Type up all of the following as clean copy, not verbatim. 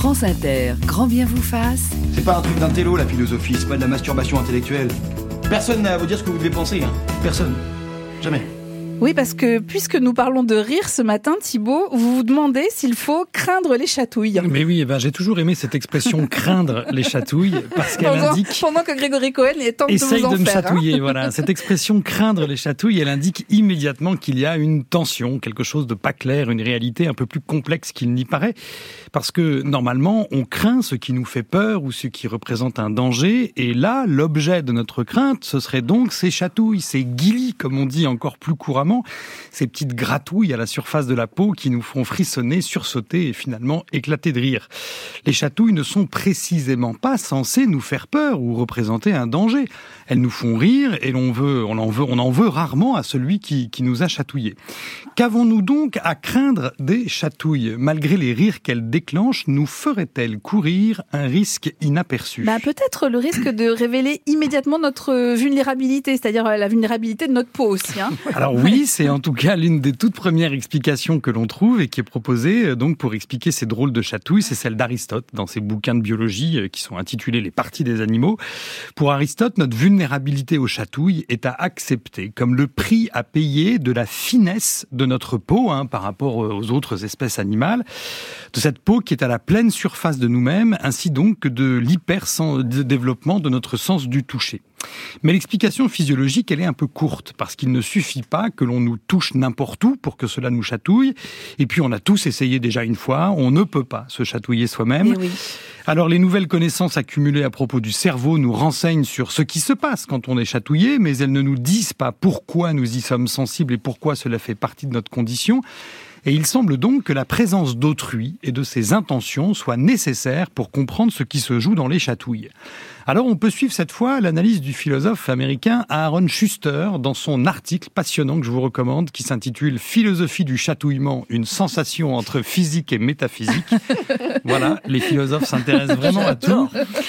France Inter, grand bien vous fasse. C'est pas un truc d'intello la philosophie, c'est pas de la masturbation intellectuelle. Personne n'a à vous dire ce que vous devez penser, hein. Personne. Jamais. Oui, parce que puisque nous parlons de rire ce matin, Thibaut, vous vous demandez s'il faut craindre les chatouilles. Mais oui, j'ai toujours aimé cette expression craindre les chatouilles parce qu'elle indique... Pendant que Grégory Cohen est temps de vous en faire. Essaye de me chatouiller, voilà. Cette expression craindre les chatouilles, elle indique immédiatement qu'il y a une tension, quelque chose de pas clair, une réalité un peu plus complexe qu'il n'y paraît. Parce que normalement, on craint ce qui nous fait peur ou ce qui représente un danger. Et là, l'objet de notre crainte, ce serait donc ces chatouilles, ces guilis, comme on dit encore plus couramment, ces petites gratouilles à la surface de la peau qui nous font frissonner, sursauter et finalement éclater de rire. Les chatouilles ne sont précisément pas censées nous faire peur ou représenter un danger. Elles nous font rire et on en veut rarement à celui qui nous a chatouillés. Qu'avons-nous donc à craindre des chatouilles ? Malgré les rires qu'elles déclenchent, nous feraient-elles courir un risque inaperçu ? Peut-être le risque de révéler immédiatement notre vulnérabilité, c'est-à-dire la vulnérabilité de notre peau aussi. Alors oui, c'est en tout cas l'une des toutes premières explications que l'on trouve et qui est proposée donc pour expliquer ces drôles de chatouilles. C'est celle d'Aristote dans ses bouquins de biologie qui sont intitulés « Les parties des animaux ». Pour Aristote, notre vulnérabilité aux chatouilles est à accepter comme le prix à payer de la finesse de notre peau par rapport aux autres espèces animales, de cette peau qui est à la pleine surface de nous-mêmes, ainsi donc que de l'hyper-développement de notre sens du toucher. Mais l'explication physiologique, elle est un peu courte, parce qu'il ne suffit pas que l'on nous touche n'importe où pour que cela nous chatouille. Et puis on a tous essayé déjà une fois, on ne peut pas se chatouiller soi-même. Oui. Alors les nouvelles connaissances accumulées à propos du cerveau nous renseignent sur ce qui se passe quand on est chatouillé, mais elles ne nous disent pas pourquoi nous y sommes sensibles et pourquoi cela fait partie de notre condition. Et il semble donc que la présence d'autrui et de ses intentions soit nécessaire pour comprendre ce qui se joue dans les chatouilles. Alors on peut suivre cette fois l'analyse du philosophe américain Aaron Schuster dans son article passionnant que je vous recommande qui s'intitule « Philosophie du chatouillement, une sensation entre physique et métaphysique ». Voilà, les philosophes s'intéressent vraiment à tout.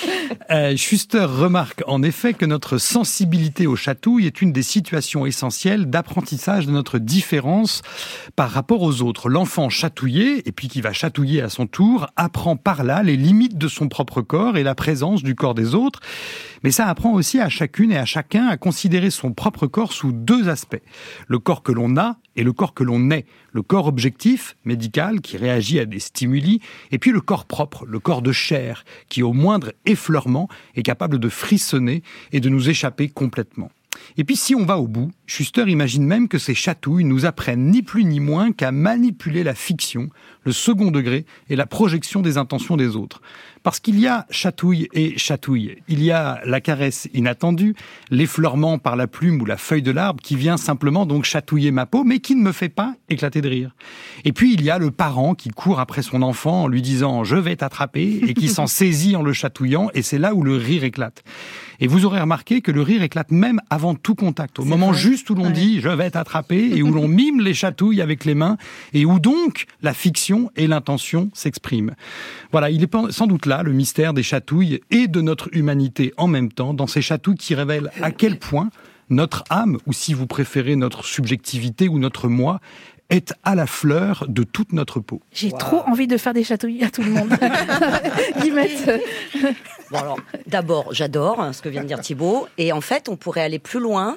Schuster remarque en effet que notre sensibilité aux chatouilles est une des situations essentielles d'apprentissage de notre différence par rapport aux autres. L'enfant chatouillé, et puis qui va chatouiller à son tour, apprend par là les limites de son propre corps et la présence du corps des autres. Mais ça apprend aussi à chacune et à chacun à considérer son propre corps sous deux aspects. Le corps que l'on a et le corps que l'on est. Le corps objectif, médical, qui réagit à des stimuli, et puis le corps propre, le corps de chair, qui au moindre effleurement est capable de frissonner et de nous échapper complètement. Et puis si on va au bout, Schuster imagine même que ces chatouilles nous apprennent ni plus ni moins qu'à manipuler la fiction, le second degré et la projection des intentions des autres. Parce qu'il y a chatouille et chatouille. Il y a la caresse inattendue, l'effleurement par la plume ou la feuille de l'arbre qui vient simplement donc chatouiller ma peau, mais qui ne me fait pas éclater de rire. Et puis il y a le parent qui court après son enfant en lui disant « je vais t'attraper » et qui s'en saisit en le chatouillant, et c'est là où le rire éclate. Et vous aurez remarqué que le rire éclate même avant tout contact, au moment juste où l'on dit « je vais t'attraper » et où l'on mime les chatouilles avec les mains et où donc la fiction et l'intention s'expriment. Voilà, il est sans doute là le mystère des chatouilles et de notre humanité en même temps, dans ces chatouilles qui révèlent à quel point notre âme, ou si vous préférez notre subjectivité ou notre moi, est à la fleur de toute notre peau. J'ai trop envie de faire des chatouilles à tout le monde. Guillemette. Bon alors, d'abord, j'adore ce que vient de dire Thibaut. Et en fait, on pourrait aller plus loin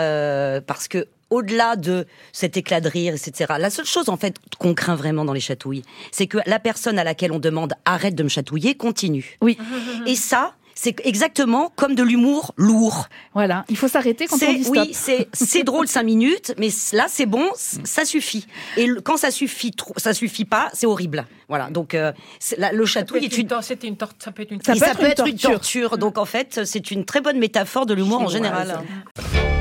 parce que au-delà de cet éclat de rire, etc., la seule chose en fait qu'on craint vraiment dans les chatouilles, c'est que la personne à laquelle on demande « arrête de me chatouiller » continue. Oui. Et ça, c'est exactement comme de l'humour lourd. Voilà, il faut s'arrêter quand on dit stop. Oui, c'est drôle 5 minutes, mais là c'est bon, ça suffit. Et quand ça suffit pas, c'est horrible. Voilà, donc le chatouille ça peut être une torture. Donc en fait, c'est une très bonne métaphore de l'humour en général.